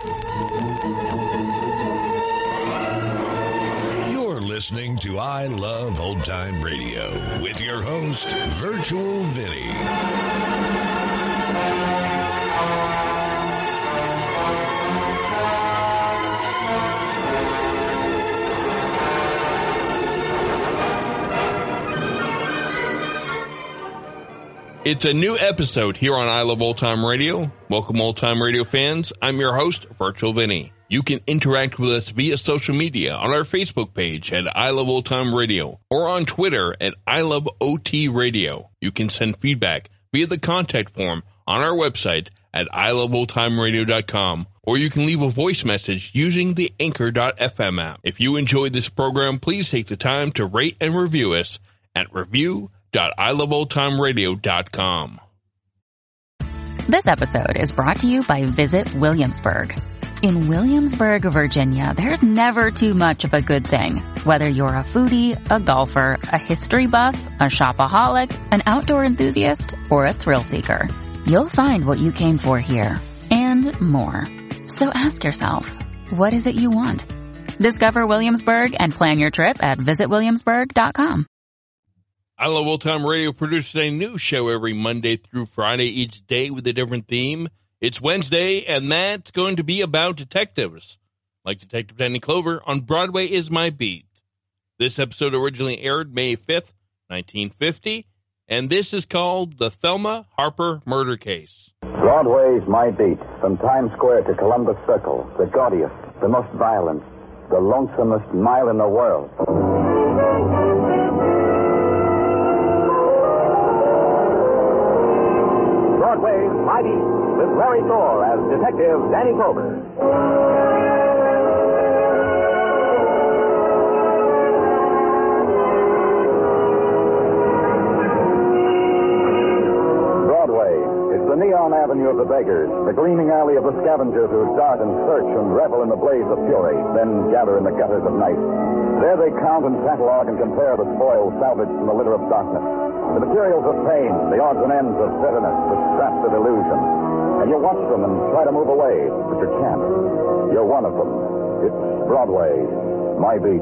You're listening to I Love Old Time Radio with your host, Virtual Vinny. It's a new episode here on I Love Old Time Radio. Welcome, Old Time Radio fans. I'm your host, Virtual Vinny. You can interact with us via social media on our Facebook page at I Love Old Time Radio or on Twitter at I Love OT Radio. You can send feedback via the contact form on our website at iloveoldtimeradio.com, or you can leave a voice message using the Anchor.fm app. If you enjoyed this program, please take the time to rate and review us at review.iloveoldtimeradio.com. This episode is brought to you by Visit Williamsburg. In Williamsburg, Virginia, there's never too much of a good thing. Whether you're a foodie, a golfer, a history buff, a shopaholic, an outdoor enthusiast, or a thrill seeker, you'll find what you came for here and more. So ask yourself, what is it you want? Discover Williamsburg and plan your trip at visitwilliamsburg.com. I Love Old Time Radio produces a new show every Monday through Friday, each day with a different theme. It's Wednesday, and that's going to be about detectives, like Detective Danny Clover on Broadway Is My Beat. This episode originally aired May 5th, 1950, and this is called The Thelma Harper Murder Case. Broadway's My Beat, from Times Square to Columbus Circle, the gaudiest, the most violent, the lonesomest mile in the world. Broadway's My Beat, with Larry Thor as Detective Danny Clover. Broadway, it's the neon avenue of the beggars, the gleaming alley of the scavengers who dart and search and revel in the blaze of fury, then gather in the gutters of night. There they count and catalog and compare the spoils salvaged from the litter of darkness, the materials of pain, the odds and ends of bitterness, the scraps of illusion. And you watch them and try to move away, but you can't. You're one of them. It's Broadway, My Beat.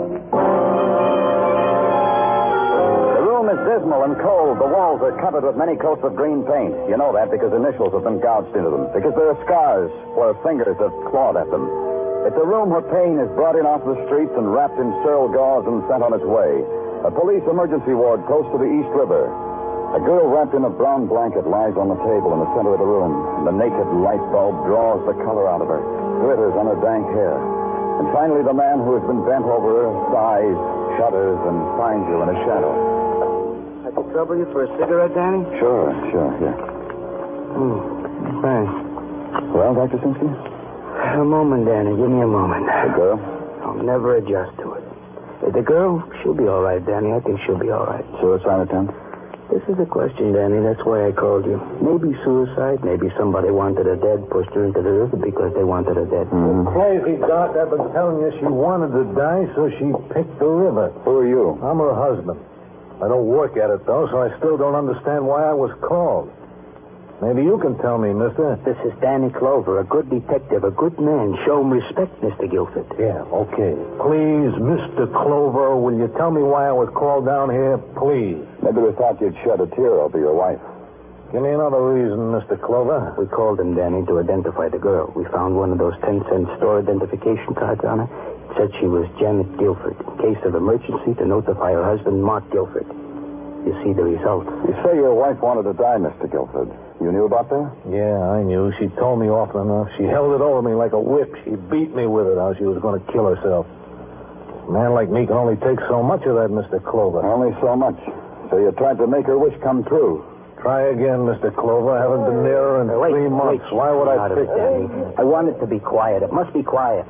The room is dismal and cold. The walls are covered with many coats of green paint. You know that because initials have been gouged into them, because there are scars where fingers have clawed at them. It's a room where pain is brought in off the streets and wrapped in sterile gauze and sent on its way. A police emergency ward close to the East River. A girl wrapped in a brown blanket lies on the table in the center of the room. The naked light bulb draws the color out of her, glitters on her dank hair. And finally, the man who has been bent over her sighs, shudders, and finds you in a shadow. I could trouble you for a cigarette, Danny? Sure, here. Thanks. Well, Dr. Simpson? A moment, Danny. Give me a moment. The girl? I'll never adjust to it. The girl, she'll be all right, Danny. I think she'll be all right. Suicide attempt? This is the question, Danny. That's why I called you. Maybe suicide. Maybe somebody wanted her dead, pushed her into the river because they wanted her dead. Crazy, Doc. I've been telling you she wanted to die, so she picked the river. Who are you? I'm her husband. I don't work at it, though, so I still don't understand why I was called. Maybe you can tell me, mister. This is Danny Clover, a good detective, a good man. Show him respect, Mr. Guilford. Yeah, okay. Please, Mr. Clover, will you tell me why I was called down here? Please. Maybe we thought you'd shed a tear over your wife. Give me another reason, Mr. Clover. We called him, Danny, to identify the girl. We found one of those 10-cent store identification cards on her. It said she was Janet Guilford. In case of emergency, to notify her husband, Mark Guilford. You see the result. You say your wife wanted to die, Mr. Guilford. You knew about that? Yeah, I knew. She told me often enough. She held it over me like a whip. She beat me with it, how she was going to kill herself. A man like me can only take so much of that, Mr. Clover. Only so much. So you tried to make her wish come true. Try again, Mr. Clover. I haven't been near her in 3 months. Why would I pick it, Danny? I want it to be quiet. It must be quiet.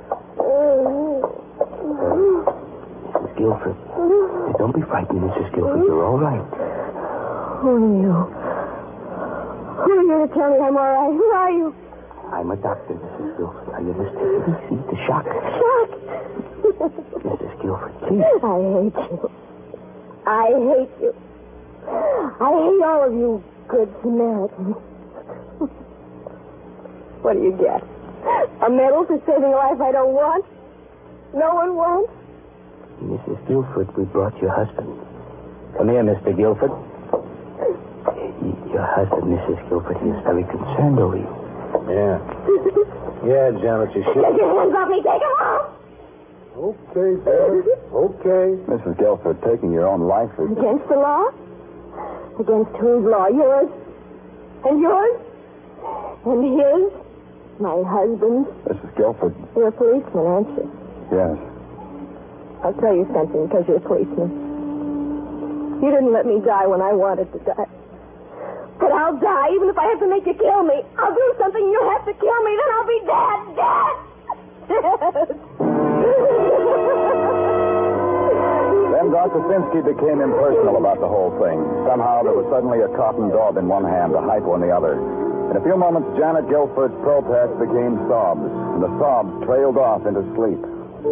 Mrs. Guilford. Don't be frightened, Mrs. Guilford. You're all right. Who are you? Who are you to tell me I'm all right? Who are you? I'm a doctor, Mrs. Guilford. Are you listening? See the shock? Shock? Mrs. Guilford, please. I hate you. I hate you. I hate all of you good Samaritans. What do you get? A medal for saving a life I don't want? No one wants? Mrs. Guilford, we brought your husband. Come here, Mr. Guilford. Your husband, Mrs. Guilford, he is very concerned over you. Yeah. Yeah, Janet, you should. Take your hands off me. Take them off. Okay, Janet. Okay. Mrs. Guilford, taking your own life is... Against the law? Against whose law? Yours? And yours? And his? My husband? Mrs. Guilford. You're a policeman, aren't you? Yes. I'll tell you something because you're a policeman. You didn't let me die when I wanted to die. But I'll die even if I have to make you kill me. I'll do something you have to kill me, then I'll be dead. Then Dr. Finsky became impersonal about the whole thing. Somehow there was suddenly a cotton dog in one hand, a hypo in the other. In a few moments, Janet Guilford's protest became sobs, and the sobs trailed off into sleep.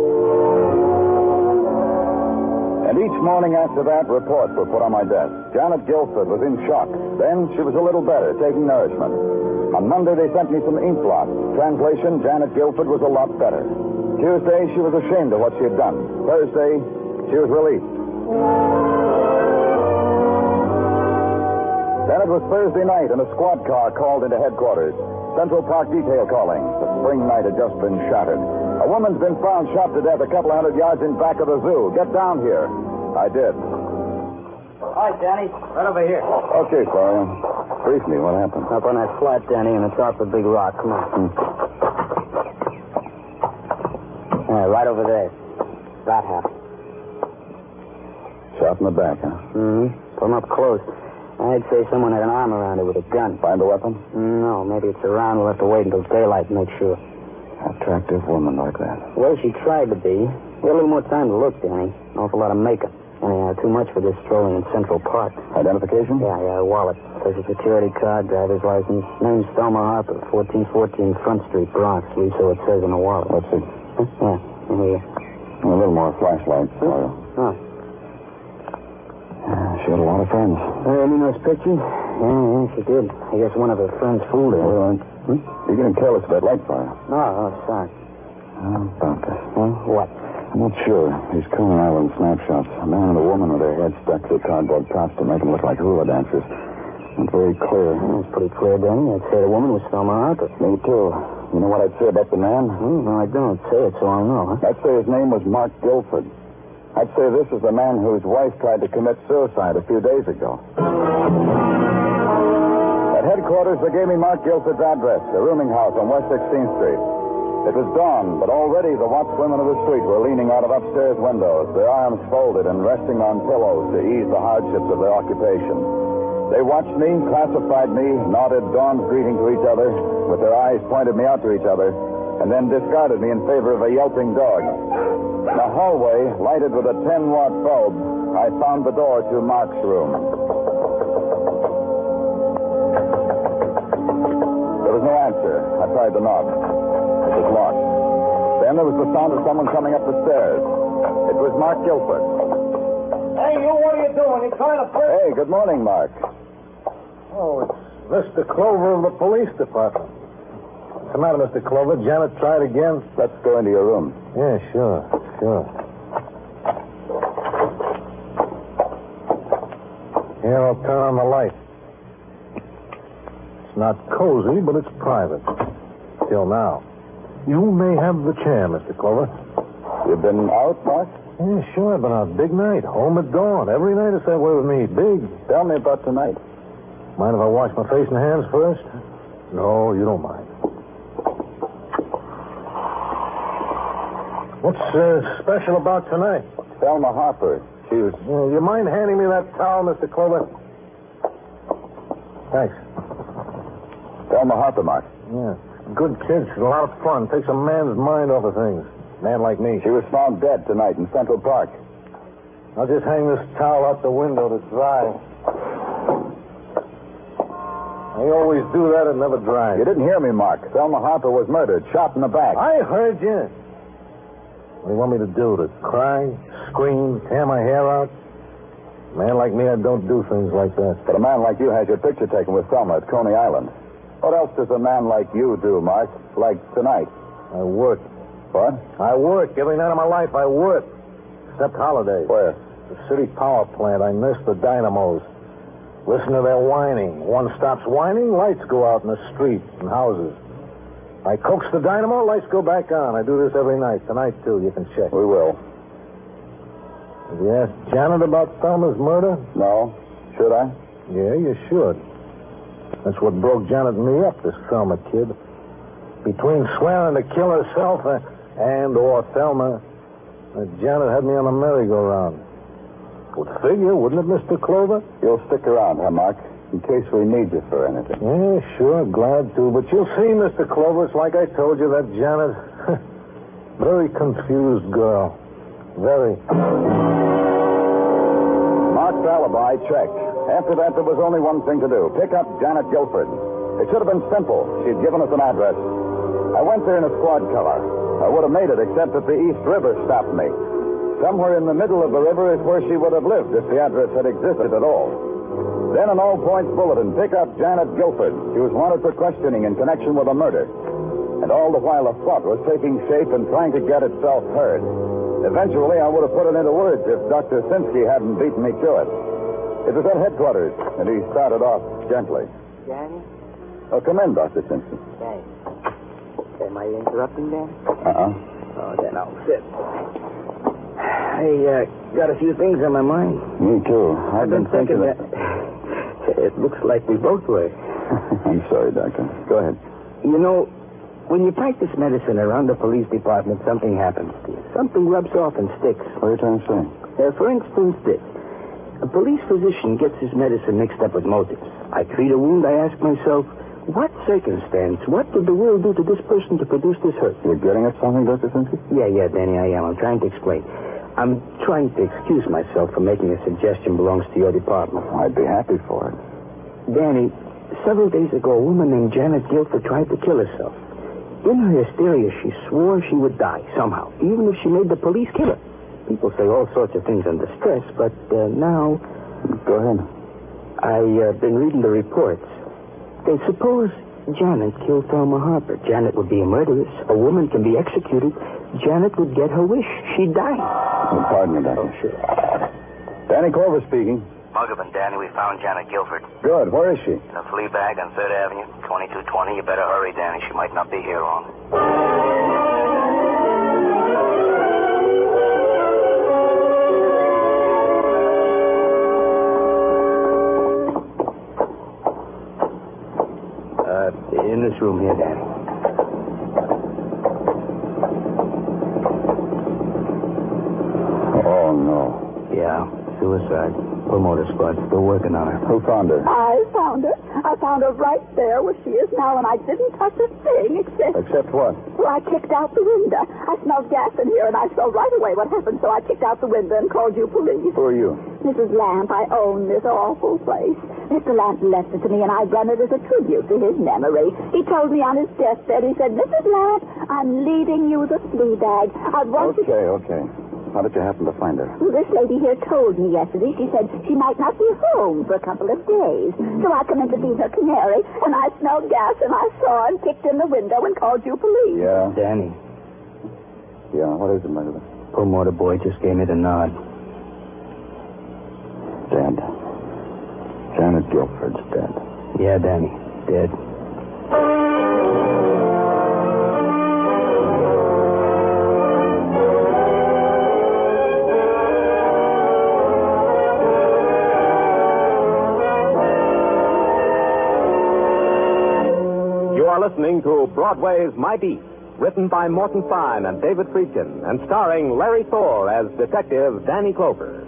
And each morning after that, reports were put on my desk. Janet Guilford was in shock. Then she was a little better, taking nourishment. On Monday, they sent me some ink blots. Translation, Janet Guilford was a lot better. Tuesday, she was ashamed of what she had done. Thursday, she was released. Then it was Thursday night, and a squad car called into headquarters. Central Park detail calling. The spring night had just been shattered. A woman's been found shot to death a couple of 100 yards in back of the zoo. Get down here. I did. Hi, Danny. Right over here. Okay, Florian. Brief me. What happened? Up on that flat, Danny, on the top of the big rock. Come on. Yeah, right over there. That happened. Shot in the back, huh? Mm-hmm. Come up close. I'd say someone had an arm around it with a gun. Find a weapon? No, maybe it's around. We'll have to wait until daylight to make sure. Attractive woman like that. Well, she tried to be. We had a little more time to look, Danny. An awful lot of makeup. Anyhow, too much for this strolling in Central Park. Identification? Yeah, wallet. Social security card, driver's license. Name's Thelma Harper, 1414 Front Street, Bronx. At least so it says in the wallet. Let's see. Yeah, here. A little more flashlight. Oh. She had a lot of friends. Any nice picture? Yeah, she did. I guess one of her friends fooled her. Well, you're getting careless about light fire. Oh, sorry. How about this? Huh? What? I'm not sure. These Coney Island snapshots. A man and a woman with their heads stuck to a cardboard tops to make them look like hula dancers. Not very clear. It's pretty clear, Danny. I'd say the woman was Thelma Harper. Me, too. You know what I'd say about the man? No, I don't. Say it so I'll know, huh? I'd say his name was Mark Guilford. I'd say this is the man whose wife tried to commit suicide a few days ago. At headquarters, they gave me Mark Guilford's address, a rooming house on West 16th Street. It was dawn, but already the watchwomen of the street were leaning out of upstairs windows, their arms folded and resting on pillows to ease the hardships of their occupation. They watched me, classified me, nodded dawn's greeting to each other, with their eyes pointed me out to each other, and then discarded me in favor of a yelping dog. In a hallway, lighted with a 10-watt bulb, I found the door to Mark's room. There was no answer. I tried the knob. It was locked. Then there was the sound of someone coming up the stairs. It was Mark Guilford. Hey, you, what are you doing? You trying to break? Hey, good morning, Mark. Oh, it's Mr. Clover of the police department. What's the matter, Mr. Clover? Janet tried again? Let's go into your room. Yeah, sure. Here, I'll turn on the light. It's not cozy, but it's private. Till now. You may have the chair, Mr. Clover. You've been out, Mark? Yeah, sure. I've been out. Big night. Home at dawn. Every night it's that way with me. Big. Tell me about tonight. Mind if I wash my face and hands first? No, you don't mind. What's special about tonight? Thelma Harper. She was... You mind handing me that towel, Mr. Clover? Thanks. Thelma Harper, Mark. Yeah. Good kid. She's a lot of fun. Takes a man's mind off of things. Man like me. She was found dead tonight in Central Park. I'll just hang this towel out the window to dry. I always do that. It never dries. You didn't hear me, Mark. Thelma Harper was murdered, shot in the back. I heard you. What do you want me to do? To cry, scream, tear my hair out? A man like me, I don't do things like that. But a man like you has your picture taken with Thelma at Coney Island. What else does a man like you do, Mark? Like tonight? I work. What? I work. Every night of my life, I work. Except holidays. Where? The city power plant. I miss the dynamos. Listen to their whining. One stops whining, lights go out in the street and houses. I coax the dynamo, lights go back on. I do this every night. Tonight, too. You can check. We will. Have you asked Janet about Thelma's murder? No. Should I? Yeah, you should. That's what broke Janet and me up, this Thelma kid. Between swearing to kill herself or Thelma, Janet had me on a merry-go-round. Would figure, wouldn't it, Mr. Clover? You'll stick around, huh, Mark? In case we need you for anything. Yeah, sure, glad to. But you'll see, Mr. Clover, it's like I told you, that Janet, very confused girl. Very. Mark's alibi checked. After that, there was only one thing to do. Pick up Janet Guilford. It should have been simple. She'd given us an address. I went there in a squad car. I would have made it, except that the East River stopped me. Somewhere in the middle of the river is where she would have lived if the address had existed at all. Then an all-points bulletin. Pick up Janet Guilford. She was wanted for questioning in connection with a murder. And all the while a plot was taking shape and trying to get itself heard. Eventually, I would have put it into words if Dr. Sinsky hadn't beaten me to it. It was at headquarters, and he started off gently. Danny? Oh, come in, Dr. Sinsky. Danny. Am I interrupting, Danny? Oh, then I'll sit. I got a few things on my mind. Me too. I've been thinking that. It looks like we both were. I'm sorry, Doctor. Go ahead. You know, when you practice medicine around the police department, something happens to you. Something rubs off and sticks. What are you trying to say? For instance, this. A police physician gets his medicine mixed up with motives. I treat a wound, I ask myself, what circumstance, what did the world do to this person to produce this hurt? You're getting at something, Dr. Sinsky? Yeah, Danny, I am. I'm trying to explain. I'm trying to excuse myself for making a suggestion belongs to your department. I'd be happy for it. Danny, several days ago, a woman named Janet Guilford tried to kill herself. In her hysteria, she swore she would die somehow, even if she made the police kill her. People say all sorts of things under stress, but now... Go ahead. I've been reading the reports. They suppose Janet killed Thelma Harper. Janet would be a murderess. A woman can be executed. Janet would get her wish. She'd die. Oh, pardon me, Doctor. Oh, sure. Danny Clover speaking. Muggavan, Danny, we found Janet Guilford. Good. Where is she? In a flea bag on 3rd Avenue, 2220. You better hurry, Danny. She might not be here long. In this room here, Danny. Oh, no. Yeah, suicide. Promoter squad still working on her. Who found her? I found her. I found her right there where she is now, and I didn't touch a thing except... Except what? Well, I kicked out the window. I smelled gas in here, and I saw right away what happened, so I kicked out the window and called you police. Who are you? Mrs. Lamp, I own this awful place. Mr. Lamp left it to me, and I run it as a tribute to his memory. He told me on his deathbed, he said, Mrs. Lamp, I'm leaving you the flea bag. I want you... Okay. How did you happen to find her? Well, this lady here told me yesterday. She said she might not be home for a couple of days. So I come in to feed her canary, and I smelled gas, and I saw and kicked in the window and called you police. Yeah? Danny, Yeah, what is it, Muggavan? promoter boy just gave me the nod. Dead. Janet Guilford's dead. Yeah, Danny, dead. Listening to Broadway's My Beat, written by Morton Fine and David Friedkin, and starring Larry Thor as Detective Danny Clover.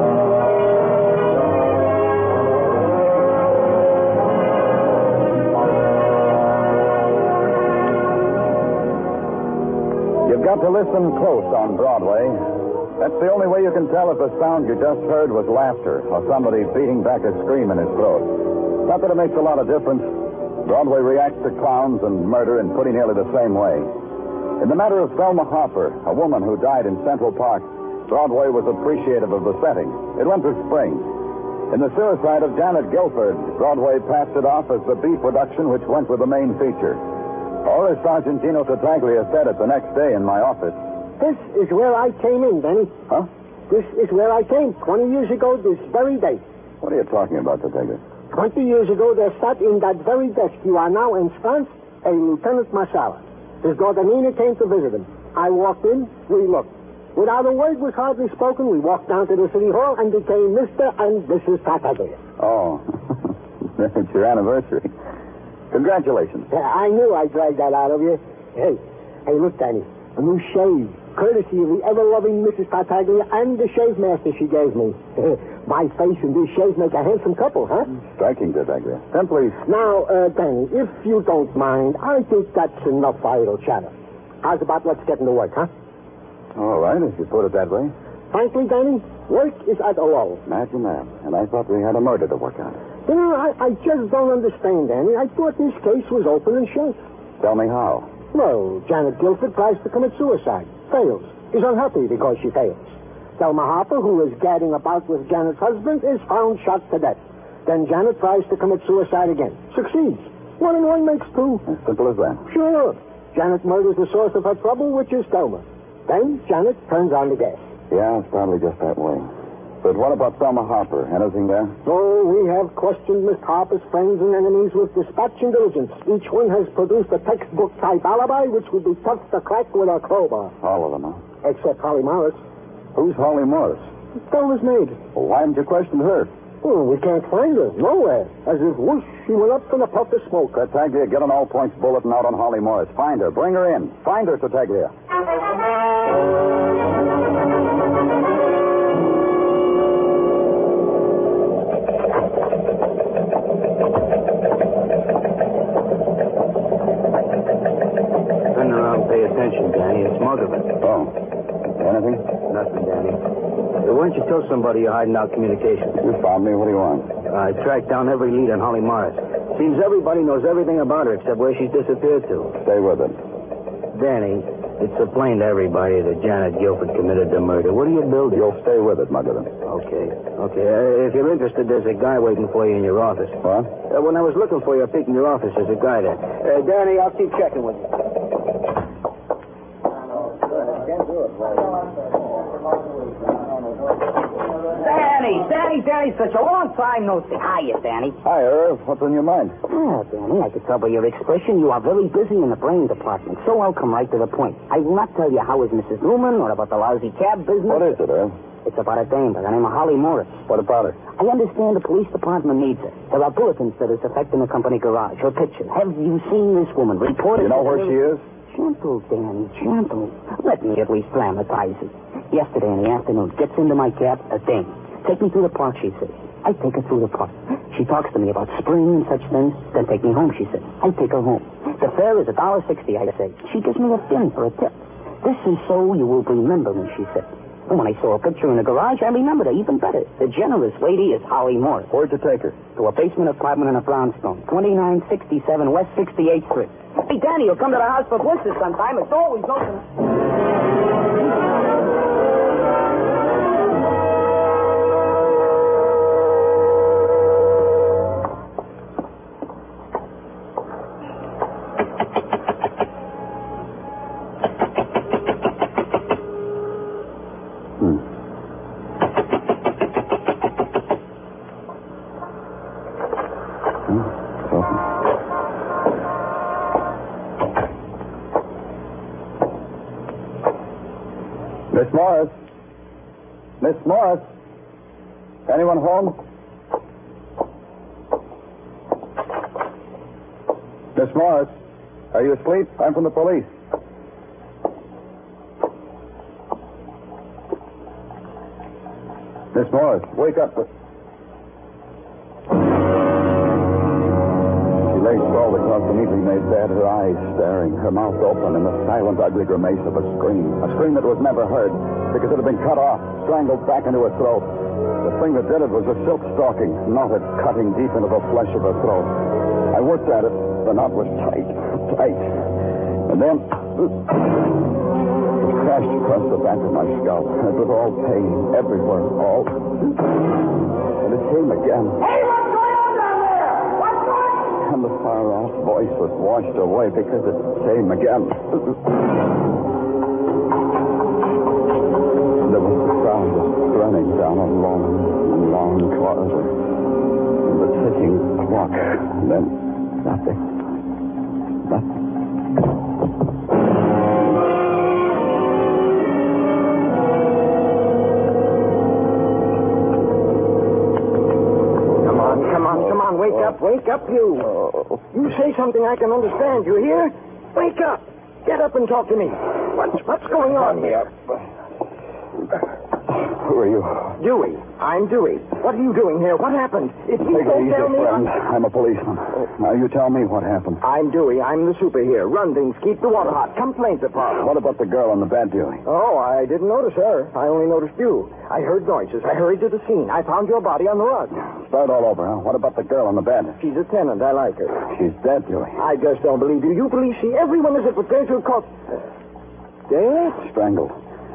You've got to listen close on Broadway. That's the only way you can tell if the sound you just heard was laughter or somebody beating back a scream in his throat. Not that it makes a lot of difference. Broadway reacts to clowns and murder in pretty nearly the same way. In the matter of Thelma Harper, a woman who died in Central Park, Broadway was appreciative of the setting. It went to spring. In the suicide of Janet Guilford, Broadway passed it off as the B production which went with the main feature. Or as Sergeant Gino Tartaglia said it the next day in my office. This is where I came in, Danny. Huh? This is where I came 20 years ago this very day. What are you talking about, Tartaglia? 20 years ago there sat in that very desk you are now ensconced a Lieutenant Marsala. His daughter Nina came to visit him. I walked in, we looked. Without a word was hardly spoken, we walked down to the city hall and became Mr. and Mrs. Tartaglia. Oh, it's your anniversary. Congratulations. I knew I'd drag that out of you. Hey, look, Danny. A new shave, courtesy of the ever-loving Mrs. Tartaglia and the shave master she gave me. My face and this shave make a handsome couple, huh? Striking, Tartaglia. Then please. Now, Danny, if you don't mind, I think that's enough idle chatter. How's about let's get into work, huh? All right, if you put it that way. Frankly, Danny, work is at a lull. Imagine that. And I thought we had a murder to work out. You know, I just don't understand, Danny. I thought this case was open and shut. Tell me how. Well, Janet Guilford tries to commit suicide. Fails. Is unhappy because she fails. Thelma Harper, who is gadding about with Janet's husband, is found shot to death. Then Janet tries to commit suicide again. Succeeds. 1 and 1 makes 2. As simple as that. Sure. Janet murders the source of her trouble, which is Thelma. Then Janet turns on the gas. Yeah, it's probably just that way. But what about Thelma Harper? Anything there? Oh, we have questioned Miss Harper's friends and enemies with dispatch and diligence. Each one has produced a textbook-type alibi which would be tough to crack with a crowbar. All of them, huh? Except Holly Morris. Who's Holly Morris? Thelma's maid. Well, why haven't you questioned her? Oh, we can't find her. Nowhere. As if whoosh, she went up in a puff of smoke. Tartaglia, get an all-points bulletin out on Holly Morris. Find her. Bring her in. Find her, Tartaglia. Turn around, pay attention, Danny. It's Muggavan. Oh. Anything? Nothing, Danny. Why don't you tell somebody you're hiding out communications? You found me. What do you want? I tracked down every lead on Holly Morris. Seems everybody knows everything about her except where she's disappeared to. Stay with it. Danny, it's so plain to everybody that Janet Guilford committed the murder. What are you building? You'll stay with it, Muggavan. Okay. If you're interested, there's a guy waiting for you in your office. What? When I was looking for you, I peeked in your office. There's a guy there. Danny, I'll keep checking with you. Danny, such a long time no see. Hiya, Danny. Hi, Irv. What's on your mind? Oh, Danny, I could tell by your expression you are very busy in the brain department. So I'll come right to the point. I will not tell you how is Mrs. Newman or about the lousy cab business. What is it, Irv? It's about a dame by the name of Holly Morris. What about her? I understand the police department needs her. There are bulletins that is affecting the company garage. Her picture. Have you seen this woman? Reported. You know where she is? Gentle, Danny, gentle. Let me at least dramatize it. Yesterday in the afternoon, gets into my cab, a dame. Take me through the park, she says. I take her through the park. She talks to me about spring and such things. Then take me home, she says. I take her home. The fare is $1.60, I say. She gives me a fin for a tip. This is so you will remember me, she said. And when I saw a picture in the garage, I remembered her even better. The generous lady is Holly Morris. Where'd you take her? To a basement apartment in a brownstone. 2967 West 68th Street. Hey, Danny, you'll come to the house for blisters sometime. It's always open. Miss Morris? Miss Morris? Anyone home? Miss Morris? Are you asleep? I'm from the police. Miss Morris, wake up. She lay sprawled across the neatly made bed, her eyes staring, her mouth open, in the silent, ugly grimace of a scream that was never heard because it had been cut off, strangled back into her throat. The thing that did it was a silk stocking, knotted, cutting deep into the flesh of her throat. I worked at it. The knot was tight. And then... crashed across the back of my skull. It was all pain, everywhere, all. And it came again. Hey, what's going on down there? What's going on? And the far-off voice was washed away because it came again. There was the sound of running down a long corridor. And the ticking clock. And then nothing. Wake up, you. You say something I can understand. You hear? Wake up. Get up and talk to me. What's going on here? Who are you? Dewey. I'm Dewey. What are you doing here? What happened? If you Take it don't easy, tell me... friend. I'm a policeman. Now, you tell me what happened. I'm Dewey. I'm the super here. Run things. Keep the water hot. Complaints department. What about the girl on the bed, Dewey? Oh, I didn't notice her. I only noticed you. I heard noises. I hurried to the scene. I found your body on the rug. Start all over, huh? What about the girl on the bed? She's a tenant. I like her. She's dead, Dewey. I just don't believe you. You police see everyone as it pertains to a cause. Dead? Strangled.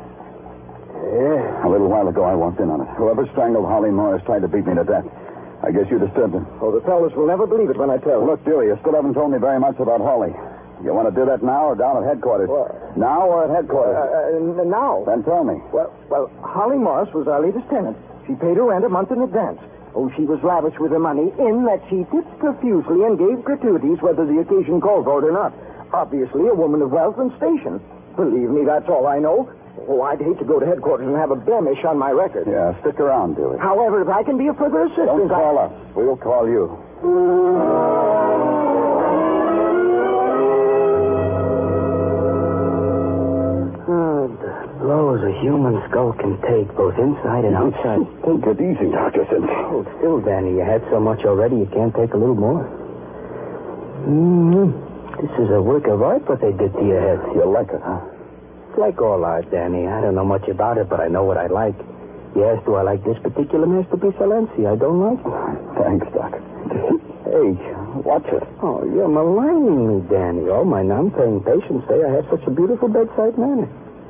Yeah. A little while ago, I walked in on it. Whoever strangled Holly Morris tried to beat me to death. I guess you disturbed him. Oh, the fellas will never believe it when I tell them. Look, Dewey, you still haven't told me very much about Holly. You want to do that now or down at headquarters? What? Now or at headquarters? Now. Then tell me. Well, Holly Morris was our latest tenant. She paid her rent a month in advance. Oh, she was lavish with her money in that she tipped profusely and gave gratuities whether the occasion called for it or not. Obviously, a woman of wealth and station. Believe me, that's all I know. Oh, I'd hate to go to headquarters and have a blemish on my record. Yeah, stick around, Dewey. However, if I can be of further assistance... Don't call us. We'll call you. The blows a human skull can take, both inside and outside. Take it easy, Dr. Simpson. Hold still, Danny. You had so much already, you can't take a little more. This is a work of art, what they did to your head. You like it, huh? It's like all art, Danny. I don't know much about it, but I know what I like. Yes, do I like this particular masterpiece, Alensi? I don't like it. Thanks, Doc. Hey, watch it. Oh, you're maligning me, Danny. Oh, my non-paying patients say I have such a beautiful bedside manner.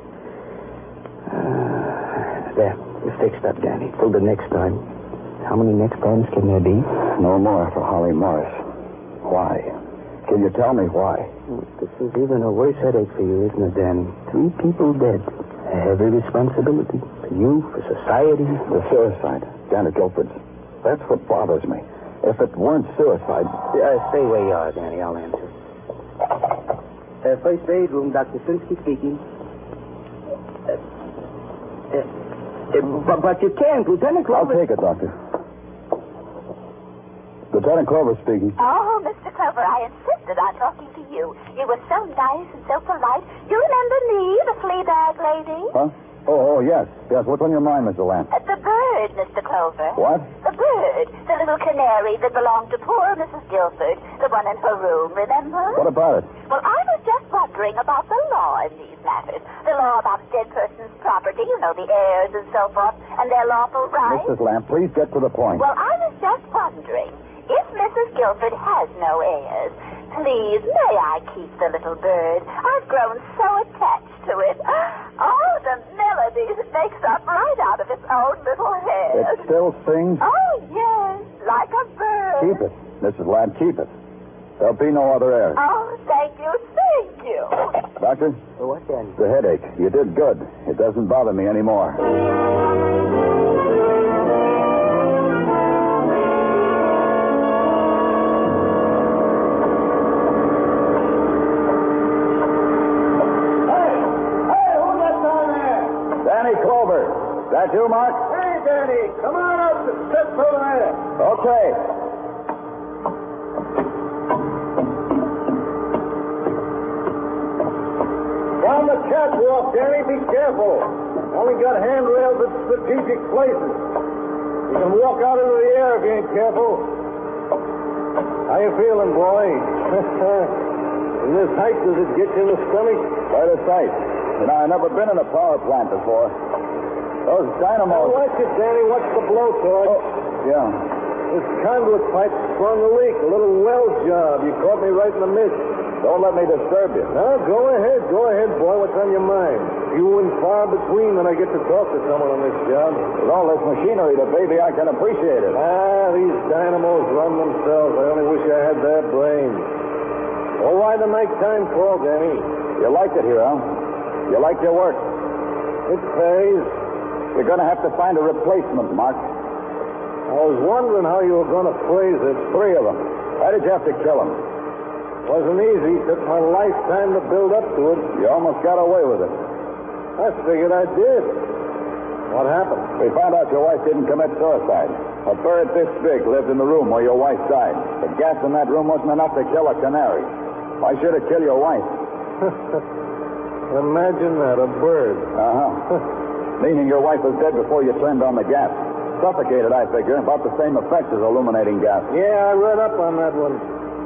There, you're fixed up, Danny. Till the next time. How many next times can there be? No more for Holly Morris. Why? Can you tell me why? This is even a worse headache for you, isn't it, Danny? 3 people dead. A heavy responsibility. For you, for society. The suicide. Janet Guilford's. That's what bothers me. If it weren't suicide... Stay where you are, Danny. I'll answer. First aid room, Dr. Sinsky speaking. But you can't, Lieutenant Clover. I'll take it, Doctor. Lieutenant Clover speaking. Oh, Mr. Clover, I insisted on talking to you. You were so nice and so polite. You remember me, the flea bag lady? Huh? Oh, yes. Yes, what's on your mind, Mr. Lamb? The bird, Mr. Clover. What? The bird. The little canary that belonged to poor Mrs. Guilford. The one in her room, remember? What about it? Well, I was just wondering about the law in these matters. The law about a dead person's property, you know, the heirs and so forth, and their lawful rights. Mrs. Lamb, please get to the point. Well, I was just wondering, if Mrs. Guilford has no heirs, please, may I keep the little bird? I've grown so attached to it. Oh, the melodies it makes up right out of its own little head. It still sings? Oh, yes, like a bird. Keep it. Mrs. Lamb, keep it. There'll be no other heirs. Oh, thank you, thank you. Doctor? What, Danny? The headache. You did good. It doesn't bother me anymore. That you, Mark? Hey, Danny, come on up and step over there. Okay. Down the catwalk, Danny, be careful. Only got handrails at strategic places. You can walk out into the air if you ain't careful. How you feeling, boy? In this height, does it get you in the stomach? Quite a sight. You know, I've never been in a power plant before. Those dynamos... Oh, watch it, Danny. Watch the blowtorch. Oh, yeah. This conduit pipe sprung a leak. A little well job. You caught me right in the midst. Don't let me disturb you. No, go ahead, boy. What's on your mind? You and far between when I get to talk to someone on this job. With all this machinery to baby, I can appreciate it. These dynamos run themselves. I only wish I had their brains. Well, why the nighttime call, Danny? You like it here, huh? You like your work? It pays. You're going to have to find a replacement, Mark. I was wondering how you were going to phrase it. 3 of them. Why did you have to kill them? Wasn't easy. Took my lifetime to build up to it. You almost got away with it. I figured I did. What happened? We found out your wife didn't commit suicide. A bird this big lived in the room where your wife died. The gas in that room wasn't enough to kill a canary. Why should it kill your wife? Imagine that, a bird. Meaning your wife was dead before you turned on the gas. Suffocated, I figure. About the same effect as illuminating gas. Yeah, I read up on that one.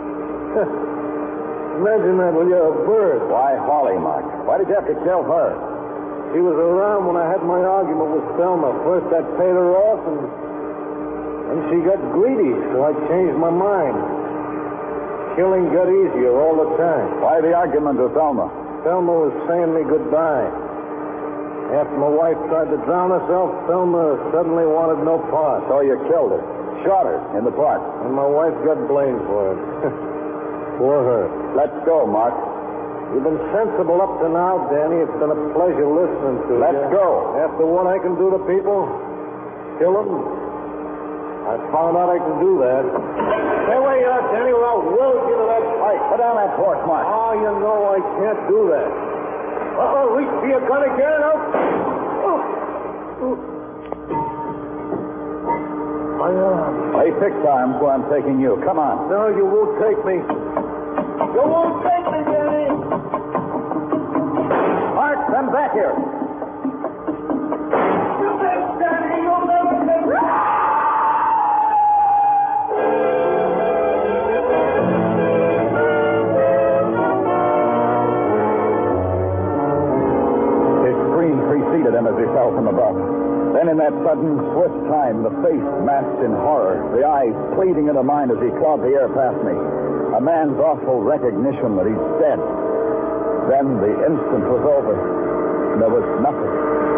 Imagine that, will you, a bird. Why Holly, Mark? Why did you have to kill her? She was around when I had my argument with Thelma. First I paid her off, and she got greedy, so I changed my mind. Killing got easier all the time. Why the argument with Thelma? Thelma was saying me goodbye. After my wife tried to drown herself, Thelma suddenly wanted no part. So you killed her. Shot her in the park. And my wife got blamed for it. For her. Let's go, Mark. You've been sensible up to now, Danny. It's been a pleasure listening to you. Let's go. After what I can do to people, kill them, I found out I can do that. Stay where you are, Danny, or I'll weld you to that pipe. Put down that torch, Mark. Oh, you know I can't do that. Reach for your gun again. My arm. Hey, fixed arms where I'm taking you. Come on. No, you won't take me. You won't take me, Danny. Mark, come back here. You bet, Danny. You'll never take me. His scream preceded him as he fell from above. Then in that sudden, swift time, the face masked in horror, the eyes pleading into mine as he clawed the air past me. A man's awful recognition that he's dead. Then the instant was over. There was nothing.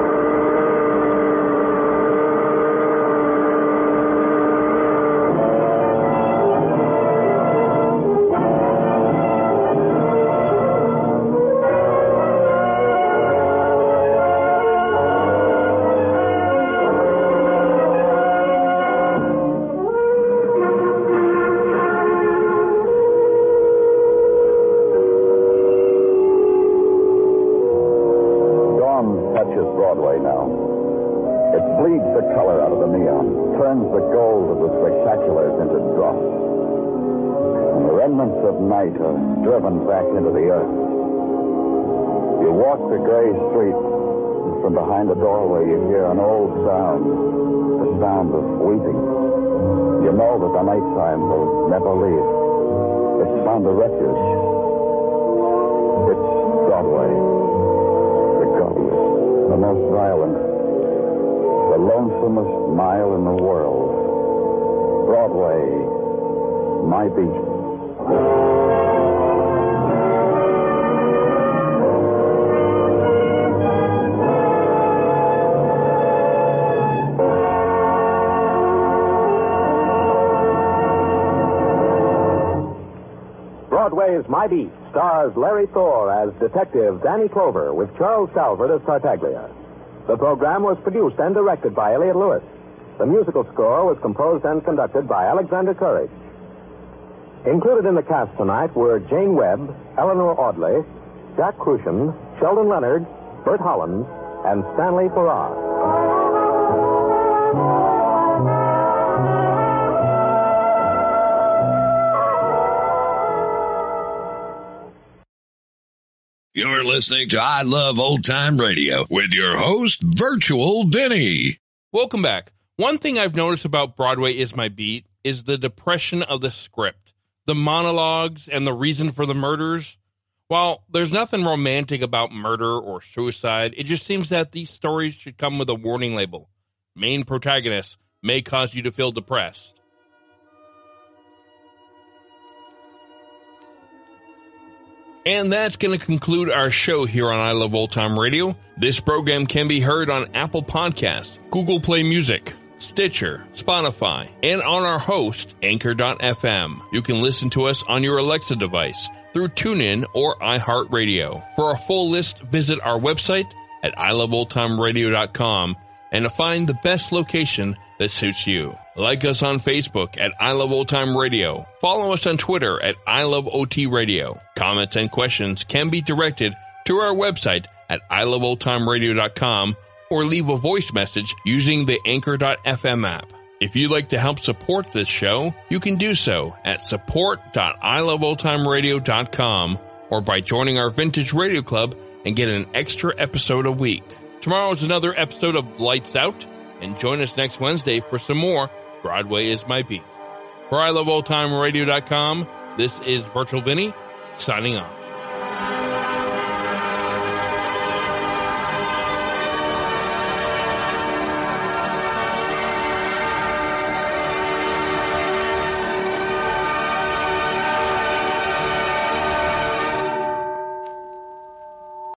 Broadway now. It bleeds the color out of the neon, turns the gold of the spectaculars into dross. And the remnants of night are driven back into the earth. You walk the gray street, and from behind the doorway you hear an old sound, the sound of weeping. You know that the nighttime will never leave. It's found a refuge. It's Broadway. The godliest, the most violent, the lonesomest mile in the world. Broadway, my beat. Broadway's My Beat stars Larry Thor as Detective Danny Clover with Charles Calvert as Tartaglia. The program was produced and directed by Elliott Lewis. The musical score was composed and conducted by Alexander Courage. Included in the cast tonight were Jane Webb, Eleanor Audley, Jack Crucian, Sheldon Leonard, Bert Holland, and Stanley Farrar. You're listening to I Love Old Time Radio with your host, Virtual Vinny. Welcome back. One thing I've noticed about Broadway is My Beat is the depression of the script, the monologues, and the reason for the murders. While there's nothing romantic about murder or suicide, it just seems that these stories should come with a warning label. Main protagonists may cause you to feel depressed. And that's going to conclude our show here on I Love Old Time Radio. This program can be heard on Apple Podcasts, Google Play Music, Stitcher, Spotify, and on our host, Anchor.fm. You can listen to us on your Alexa device through TuneIn or iHeartRadio. For a full list, visit our website at iloveoldtimeradio.com and to find the best location that suits you. Like us on Facebook at I Love Old Time Radio. Follow us on Twitter at I Love OT Radio. Comments and questions can be directed to our website at iloveoldtimeradio.com or leave a voice message using the Anchor.fm app. If you'd like to help support this show, you can do so at support.iloveoldtimeradio.com or by joining our Vintage Radio Club and get an extra episode a week. Tomorrow is another episode of Lights Out, and join us next Wednesday for some more Broadway is My Beat. For iloveoldtimeradio.com, this is Virtual Vinny, signing off.